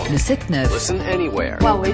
Le 7-9. Listen anywhere.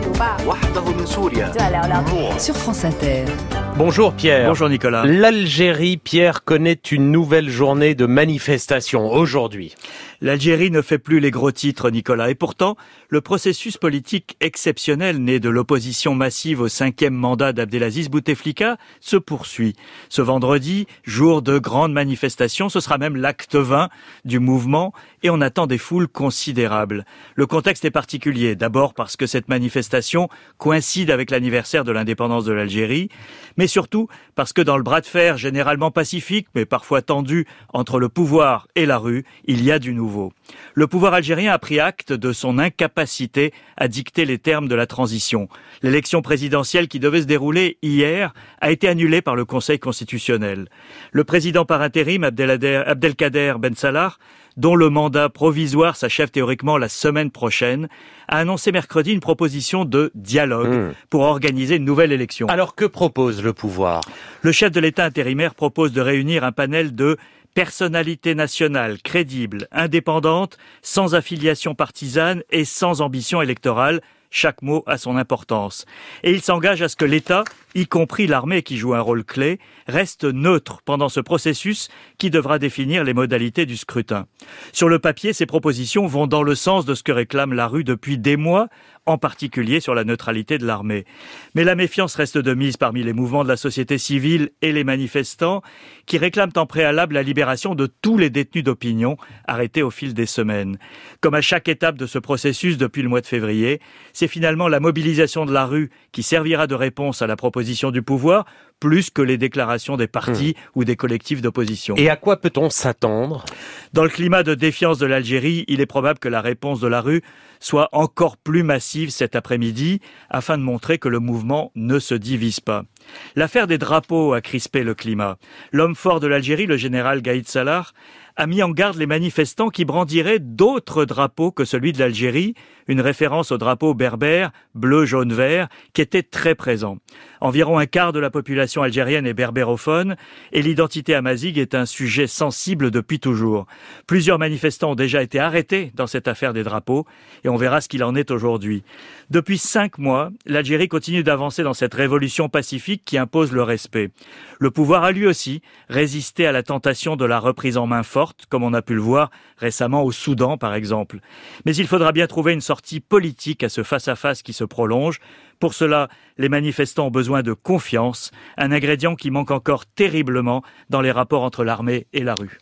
Sur France Inter. Bonjour Pierre. Bonjour Nicolas. L'Algérie, Pierre, connaît une nouvelle journée de manifestation aujourd'hui. L'Algérie ne fait plus les gros titres, Nicolas. Et pourtant, le processus politique exceptionnel né de l'opposition massive au 5e mandat d'Abdelaziz Bouteflika se poursuit. Ce vendredi, jour de grande manifestation, ce sera même l'acte 20 du mouvement et on attend des foules considérables. Le contexte est particulier. D'abord parce que cette manifestation coïncide avec l'anniversaire de l'indépendance de l'Algérie, mais surtout parce que dans le bras de fer généralement pacifique, mais parfois tendu entre le pouvoir et la rue, il y a du nouveau. Le pouvoir algérien a pris acte de son incapacité à dicter les termes de la transition. L'élection présidentielle qui devait se dérouler hier a été annulée par le Conseil constitutionnel. Le président par intérim, Abdelkader Ben Salah, dont le mandat provisoire s'achève théoriquement la semaine prochaine, a annoncé mercredi une proposition de dialogue pour organiser une nouvelle élection. Alors que propose le pouvoir ? Le chef de l'État intérimaire propose de réunir un panel de personnalités nationales crédibles, indépendantes, sans affiliation partisane et sans ambition électorale. Chaque mot a son importance. Et il s'engage à ce que l'État, y compris l'armée qui joue un rôle clé, reste neutre pendant ce processus qui devra définir les modalités du scrutin. Sur le papier, ces propositions vont dans le sens de ce que réclame la rue depuis des mois, en particulier sur la neutralité de l'armée. Mais la méfiance reste de mise parmi les mouvements de la société civile et les manifestants qui réclament en préalable la libération de tous les détenus d'opinion arrêtés au fil des semaines. Comme à chaque étape de ce processus depuis le mois de février, c'est finalement la mobilisation de la rue qui servira de réponse à la proposition du pouvoir, plus que les déclarations des partis ou des collectifs d'opposition. Et à quoi peut-on s'attendre ? Dans le climat de défiance de l'Algérie, il est probable que la réponse de la rue soit encore plus massive cet après-midi, afin de montrer que le mouvement ne se divise pas. L'affaire des drapeaux a crispé le climat. L'homme fort de l'Algérie, le général Gaïd Salah, a mis en garde les manifestants qui brandiraient d'autres drapeaux que celui de l'Algérie, une référence au drapeau berbère, bleu, jaune, vert, qui était très présent. Environ un quart de la population algérienne est berbérophone et l'identité amazighe est un sujet sensible depuis toujours. Plusieurs manifestants ont déjà été arrêtés dans cette affaire des drapeaux et on verra ce qu'il en est aujourd'hui. Depuis 5 mois, l'Algérie continue d'avancer dans cette révolution pacifique qui impose le respect. Le pouvoir a lui aussi résisté à la tentation de la reprise en main forte, comme on a pu le voir récemment au Soudan par exemple. Mais il faudra bien trouver une sortie politique à ce face-à-face qui se prolonge. Pour cela, les manifestants ont besoin de confiance, un ingrédient qui manque encore terriblement dans les rapports entre l'armée et la rue.